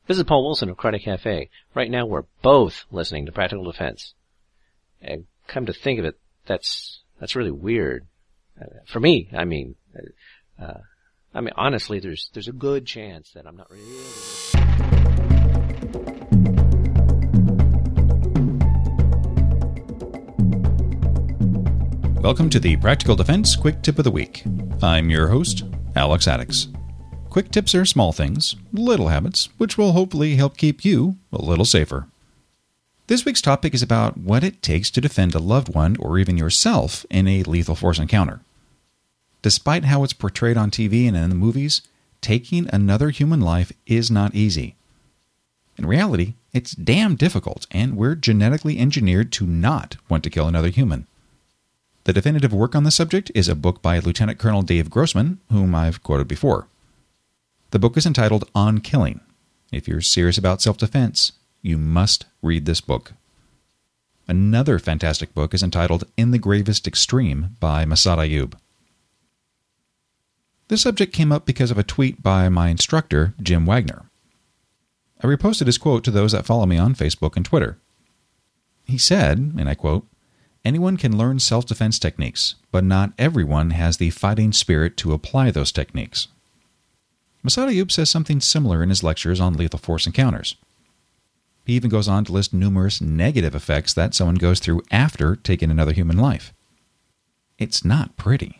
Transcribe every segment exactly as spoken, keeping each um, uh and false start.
This is Paul Wilson of Karate Cafe. Right now we're both listening to Practical Defense. And come to think of it, that's that's really weird. Uh, for me, I mean, uh, I mean, honestly, there's there's a good chance that I'm not really... Welcome to the Practical Defense Quick Tip of the Week. I'm your host, Alex Addix. Quick tips are small things, little habits, which will hopefully help keep you a little safer. This week's topic is about what it takes to defend a loved one or even yourself in a lethal force encounter. Despite how it's portrayed on T V and in the movies, taking another human life is not easy. In reality, it's damn difficult, and we're genetically engineered to not want to kill another human. The definitive work on the subject is a book by Lieutenant Colonel Dave Grossman, whom I've quoted before. The book is entitled On Killing. If you're serious about self-defense, you must read this book. Another fantastic book is entitled In the Gravest Extreme by Massad Ayoob. This subject came up because of a tweet by my instructor, Jim Wagner. I reposted his quote to those that follow me on Facebook and Twitter. He said, and I quote, "Anyone can learn self-defense techniques, but not everyone has the fighting spirit to apply those techniques." Massad Ayoob says something similar in his lectures on lethal force encounters. He even goes on to list numerous negative effects that someone goes through after taking another human life. It's not pretty.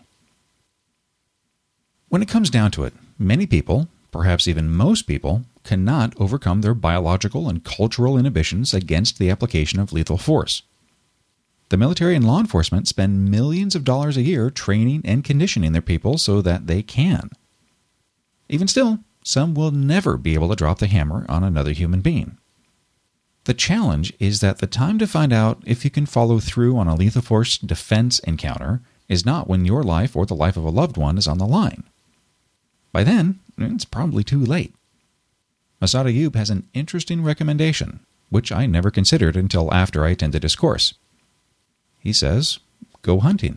When it comes down to it, many people, perhaps even most people, cannot overcome their biological and cultural inhibitions against the application of lethal force. The military and law enforcement spend millions of dollars a year training and conditioning their people so that they can. Even still, some will never be able to drop the hammer on another human being. The challenge is that the time to find out if you can follow through on a lethal force defense encounter is not when your life or the life of a loved one is on the line. By then, it's probably too late. Massad Ayoob has an interesting recommendation, which I never considered until after I attended his course. He says, go hunting.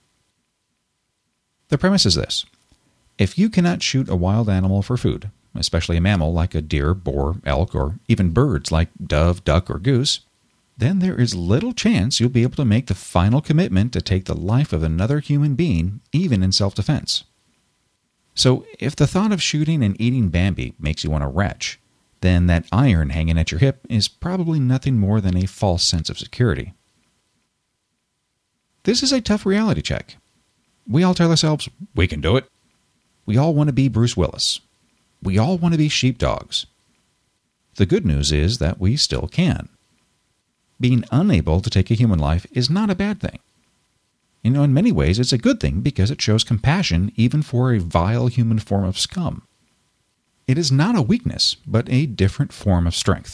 The premise is this. If you cannot shoot a wild animal for food, especially a mammal like a deer, boar, elk, or even birds like dove, duck, or goose, then there is little chance you'll be able to make the final commitment to take the life of another human being, even in self-defense. So if the thought of shooting and eating Bambi makes you want to retch, then that iron hanging at your hip is probably nothing more than a false sense of security. This is a tough reality check. We all tell ourselves, we can do it. We all want to be Bruce Willis. We all want to be sheepdogs. The good news is that we still can. Being unable to take a human life is not a bad thing. You know, in many ways, it's a good thing because it shows compassion even for a vile human form of scum. It is not a weakness, but a different form of strength.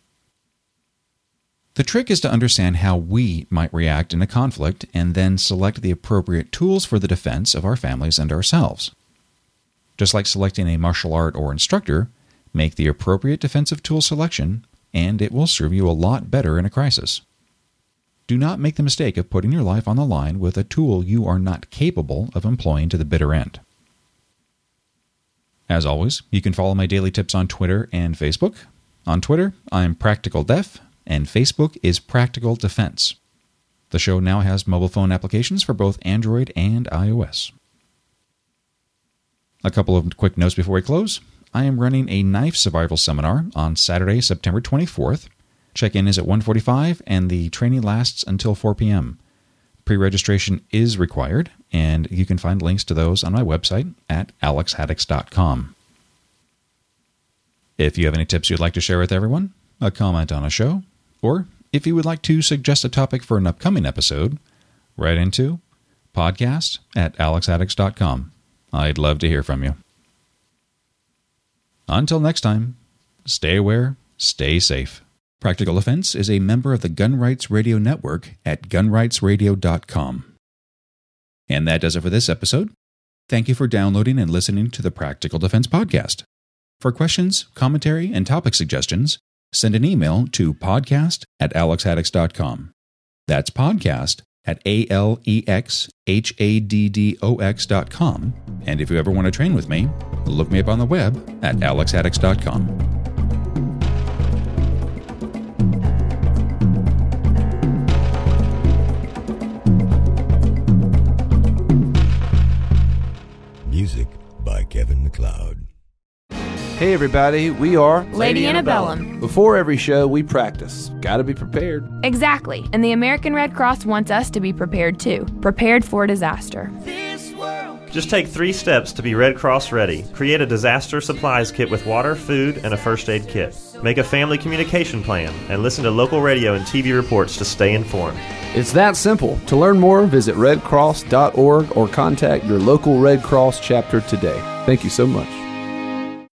The trick is to understand how we might react in a conflict and then select the appropriate tools for the defense of our families and ourselves. Just like selecting a martial art or instructor, make the appropriate defensive tool selection, and it will serve you a lot better in a crisis. Do not make the mistake of putting your life on the line with a tool you are not capable of employing to the bitter end. As always, you can follow my daily tips on Twitter and Facebook. On Twitter, I'm Practical Def, and Facebook is Practical Defense. The show now has mobile phone applications for both Android and iOS. A couple of quick notes before we close. I am running a knife survival seminar on Saturday, September twenty-fourth. Check-in is at one forty-five, and the training lasts until four p.m. Pre-registration is required, and you can find links to those on my website at alex haddix dot com. If you have any tips you'd like to share with everyone, a comment on a show, or if you would like to suggest a topic for an upcoming episode, write into podcast at alex haddix dot com. I'd love to hear from you. Until next time, stay aware, stay safe. Practical Defense is a member of the Gun Rights Radio Network at gun rights radio dot com. And that does it for this episode. Thank you for downloading and listening to the Practical Defense Podcast. For questions, commentary, and topic suggestions, send an email to podcast at alex haddix dot com. That's podcast at A L E X H A D D O X dot com. And if you ever want to train with me, look me up on the web at alex haddix dot com. Music by Kevin MacLeod. Hey everybody, we are Lady, Lady Antebellum. Antebellum. Before every show, we practice. Gotta be prepared. Exactly, and the American Red Cross wants us to be prepared too. Prepared for disaster. Just take three steps to be Red Cross ready. Create a disaster supplies kit with water, food, and a first aid kit. Make a family communication plan and listen to local radio and T V reports to stay informed. It's that simple. To learn more, visit red cross dot org or contact your local Red Cross chapter today. Thank you so much.